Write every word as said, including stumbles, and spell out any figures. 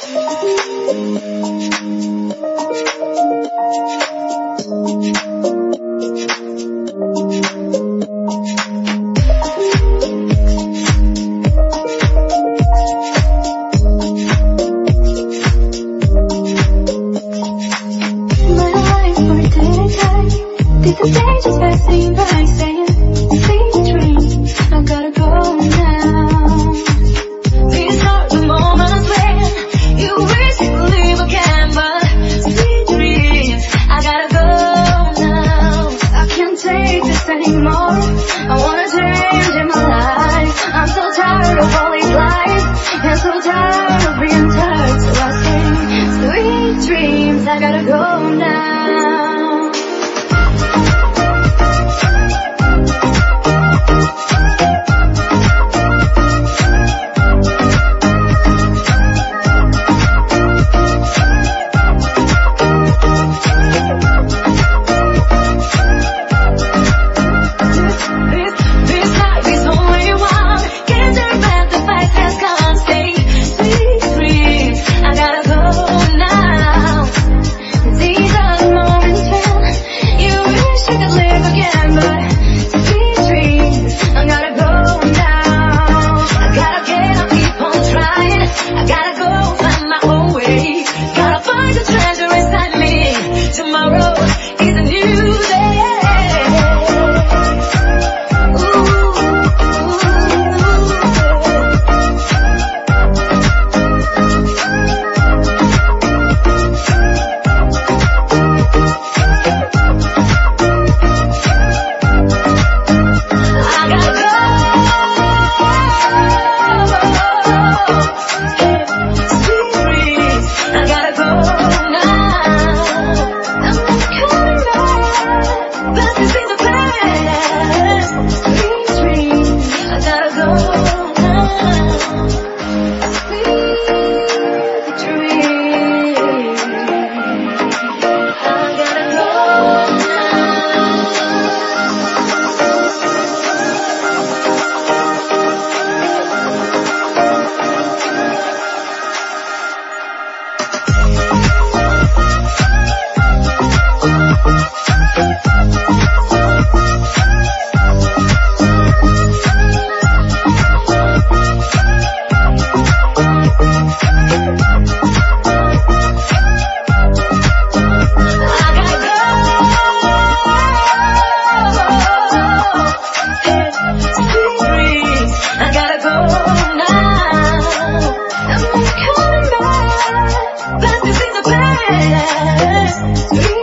The stage is passing by, saying, sweet dreams, I gotta go now. These are the moments when you wish you could live again, but sweet dreams, I gotta go now. I can't take this anymore, I wanna change in my life. I'm so tired of all these lies, and so tired of being tired. So I say, sweet dreams, I gotta go now. But this is the past.